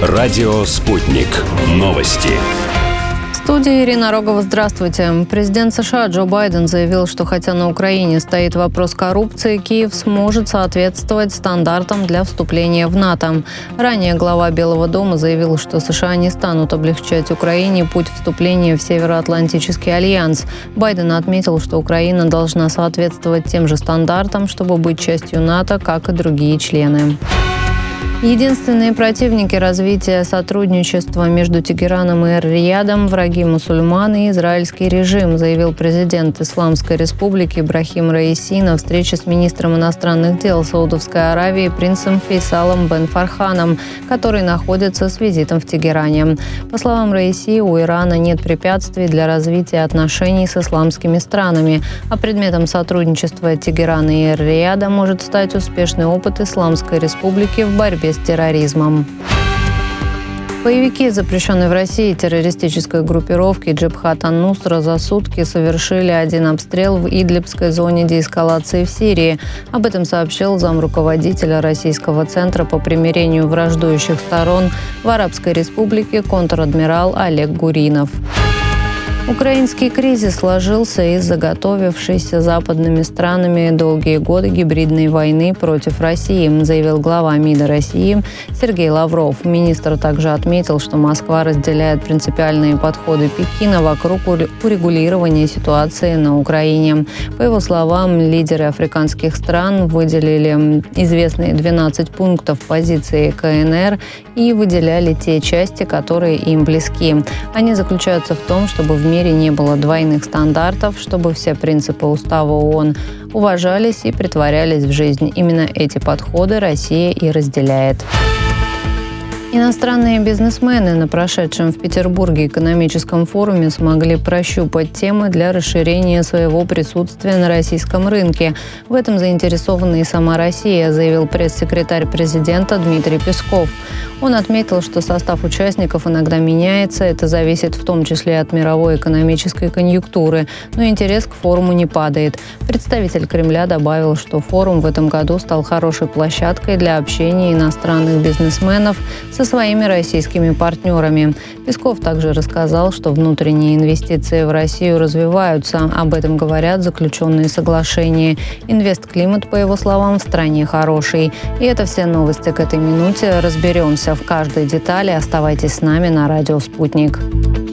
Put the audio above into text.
Радио «Спутник». Новости. В студии Ирина Рогова. Здравствуйте. Президент США Джо Байден заявил, что хотя на Украине стоит вопрос коррупции, Киев сможет соответствовать стандартам для вступления в НАТО. Ранее глава Белого дома заявил, что США не станут облегчать Украине путь вступления в Североатлантический альянс. Байден отметил, что Украина должна соответствовать тем же стандартам, чтобы быть частью НАТО, как и другие члены. Единственные противники развития сотрудничества между Тегераном и Эр-Риядом – враги мусульман и израильский режим, заявил президент Исламской Республики Ибрахим Раиси на встрече с министром иностранных дел Саудовской Аравии принцем Фейсалом бен Фарханом, который находится с визитом в Тегеране. По словам Раиси, у Ирана нет препятствий для развития отношений с исламскими странами, а предметом сотрудничества Тегерана и Эр-Рияда может стать успешный опыт Исламской Республики в борьбе с терроризмом. Боевики запрещенной в России террористической группировки Джабхат ан-Нусра за сутки совершили один обстрел в Идлибской зоне деэскалации в Сирии. Об этом сообщил замруководителя Российского центра по примирению враждующих сторон в Арабской Республике контр-адмирал Олег Гуринов. Украинский кризис сложился из-за готовившейся западными странами долгие годы гибридной войны против России, заявил глава МИДа России Сергей Лавров. Министр также отметил, что Москва разделяет принципиальные подходы Пекина вокруг урегулирования ситуации на Украине. По его словам, лидеры африканских стран выделили известные 12 пунктов позиции КНР и выделяли те части, которые им близки. Они заключаются в том, чтобы в мире не было двойных стандартов, чтобы все принципы Устава ООН уважались и претворялись в жизнь. Именно эти подходы Россия и разделяет. Иностранные бизнесмены на прошедшем в Петербурге экономическом форуме смогли прощупать темы для расширения своего присутствия на российском рынке. В этом заинтересована и сама Россия, заявил пресс-секретарь президента Дмитрий Песков. Он отметил, что состав участников иногда меняется, это зависит в том числе от мировой экономической конъюнктуры, но интерес к форуму не падает. Представитель Кремля добавил, что форум в этом году стал хорошей площадкой для общения иностранных бизнесменов со своими российскими партнерами. Песков также рассказал, что внутренние инвестиции в Россию развиваются. Об этом говорят заключенные соглашения. Инвестклимат, по его словам, в стране хороший. И это все новости к этой минуте. Разберемся в каждой детали. Оставайтесь с нами на радио «Спутник».